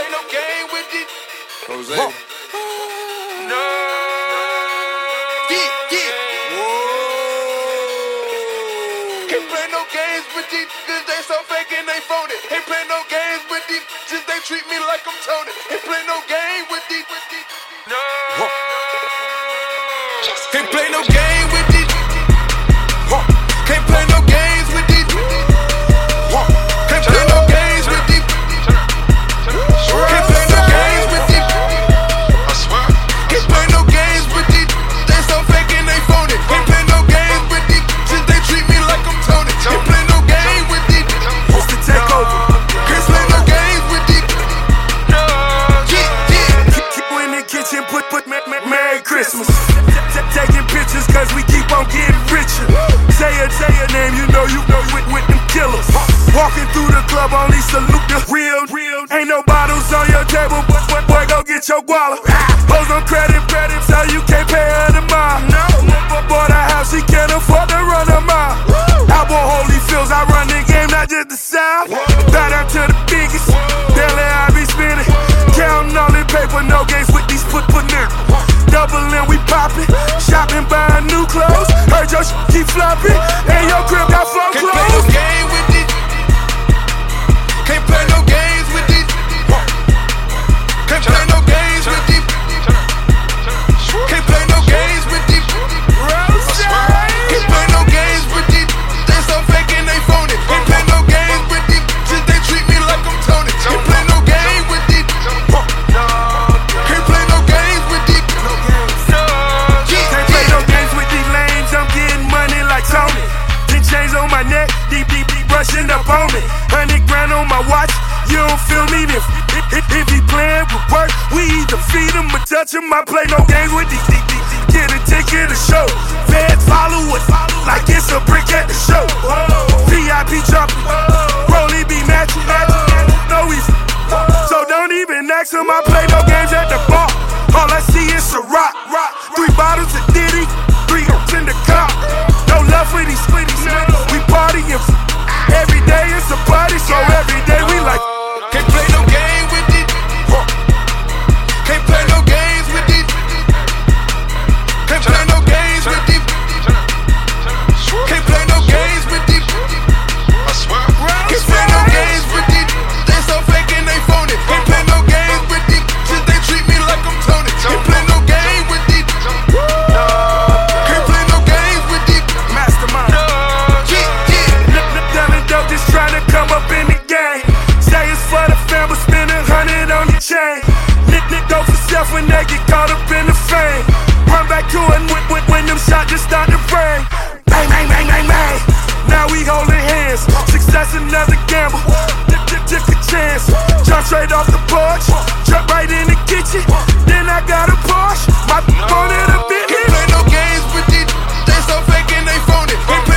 play no game with it. Jose. No. Yeah. Whoa. Can't play no games with these, cause they so fake and they phony. Can't play no games with these, just they treat me like I'm Tony. Can't play no game with these. No. Can't play no game with these. Can't play no games with these. Can't play no games with these. Can't play no games with these. I swear. Can't play no games with these. They so fake and they phony. Can't play no games with these, since they treat me like I'm Tony. Can't play no game with these. What's the takeover? Can't play no games with these. Keep in the kitchen, put Merry Christmas. Taking pictures cause we keep on getting richer. Say your name, you know with them killers. Walking through the club, only salute the real. Ain't no bottles on your table, but boy, go get your guala. Hoes on credit, so you can't pay her the mile. Bought a house, she can't afford to run a mile. Album Holy Fields, I run the game, not just the South. Bow down to the biggest, daily I be spinning. Counting all the paper, no games with these put now. Doubling, we poppin', shopping, buying new clothes. Heard your keep flopping, and your crib got flow Can't play no clothes. game with these. Can't play no games with these. Can't play no games with these. Can't play no games with these. Can't play no games with these. They so fake and they phony. Can't play no games with these, since they treat me like I'm Tony. Can't play no game with these. Can't play no games with these. Can't play no games with these lanes, I'm getting money like Tony. 10 chains on my neck, deep brushing up on me. 100 grand on my watch, you don't feel me then. If he playin' with work, we either feed him or touch him. I play no games with these. Get a ticket to show. Feds follow it like it's a brick at the show. VIP jumping, Rolly be matching. No easy, so don't even ask him. I play no games at the bar. All I see is a rock. 3 bottles of Diddy, 3 hoops in the car. No love for these splitties, we partying. Every day it's a party, so every day we like. Can't play no game with these. Can't play no games with these. Can't play no games with these. Can't play no games with these. I swear. Can't play no games with these. They so fake and they phony. Can't play no games with these, since they treat me like I'm Tony. Can't play no game with these. Can't play no games with these. Mastermind. Selling dope, just trying to come up in the game. Say it's for the fam, but spend 100 on the chain. Nick go for self when they get caught up in the fame. Run back to it when them shots just start to rain. Bang. Now we holding hands. Success another gamble. Took a chance. Jump straight off the porch. Jump right in the kitchen. Then I got a Porsche. My phone in a bit. Can't play no games with these. They so fake and they phony. Can't play